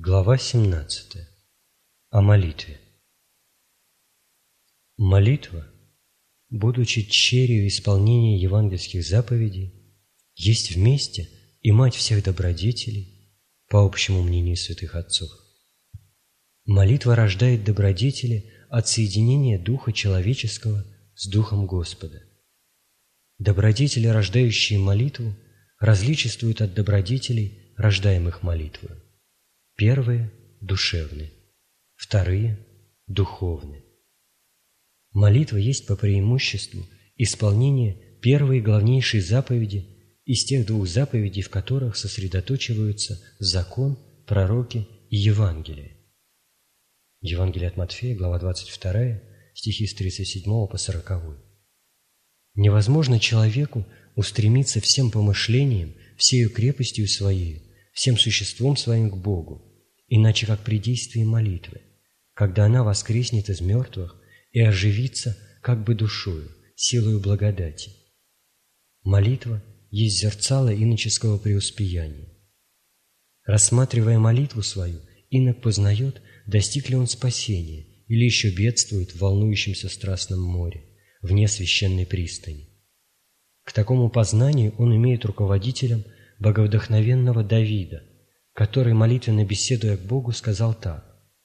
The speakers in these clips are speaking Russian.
Глава 17. О молитве. Молитва, будучи черью исполнения евангельских заповедей, есть вместе и мать всех добродетелей, по общему мнению святых отцов. Молитва рождает добродетели от соединения духа человеческого с духом Господа. Добродетели, рождающие молитву, различествуют от добродетелей, рождаемых молитвою. Первые – душевные, вторые – духовные. Молитва есть по преимуществу исполнение первой и главнейшей заповеди из тех двух заповедей, в которых сосредоточиваются закон, пророки и Евангелие. Евангелие от Матфея, глава 22, стихи с 37 по 40. Невозможно человеку устремиться всем помышлением, всею крепостью своей, всем существом своим к Богу, иначе как при действии молитвы, когда она воскреснет из мертвых и оживится как бы душою, силою благодати. Молитва есть зерцало иноческого преуспеяния. Рассматривая молитву свою, инок познает, достиг ли он спасения или еще бедствует в волнующемся страстном море, вне священной пристани. К такому познанию он имеет руководителем боговдохновенного Давида, который, молитвенно беседуя к Богу, сказал так: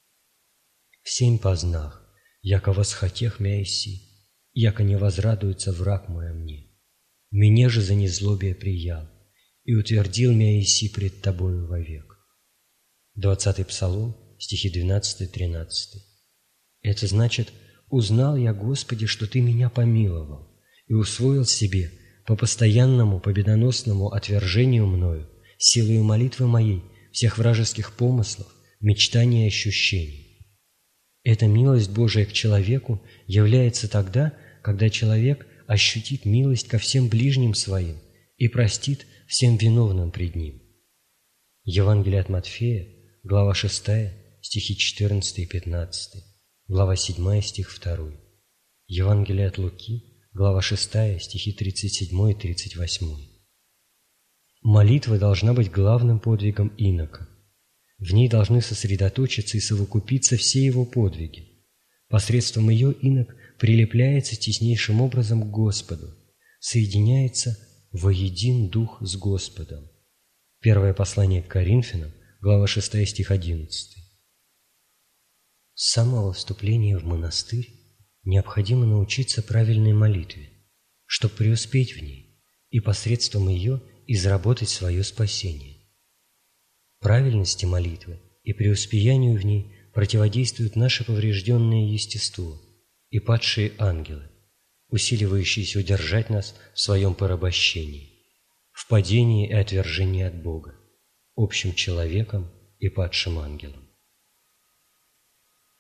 «Всем познах, яко восхотех мя еси, яко не возрадуется враг мой о мне. Мне же за незлобие приял, и утвердил мя еси пред тобою вовек». 20-й Псалом, стихи 12-13. Это значит: «Узнал я, Господи, что Ты меня помиловал, и усвоил себе по постоянному победоносному отвержению мною, силою молитвы моей, всех вражеских помыслов, мечтаний и ощущений». Эта милость Божия к человеку является тогда, когда человек ощутит милость ко всем ближним своим и простит всем виновным пред ним. Евангелие от Матфея, глава 6, стихи 14 и 15, глава 7, стих 2. Евангелие от Луки, глава 6, стихи 37 и 38. Молитва должна быть главным подвигом инока. В ней должны сосредоточиться и совокупиться все его подвиги. Посредством ее инок прилепляется теснейшим образом к Господу, соединяется воедин дух с Господом. Первое послание к Коринфянам, глава 6, стих 11. С самого вступления в монастырь необходимо научиться правильной молитве, чтобы преуспеть в ней и посредством ее изработать свое спасение. Правильности молитвы и преуспеянию в ней противодействует наше поврежденное естество и падшие ангелы, усиливающиеся удержать нас в своем порабощении, в падении и отвержении от Бога, общим человеком и падшим ангелом.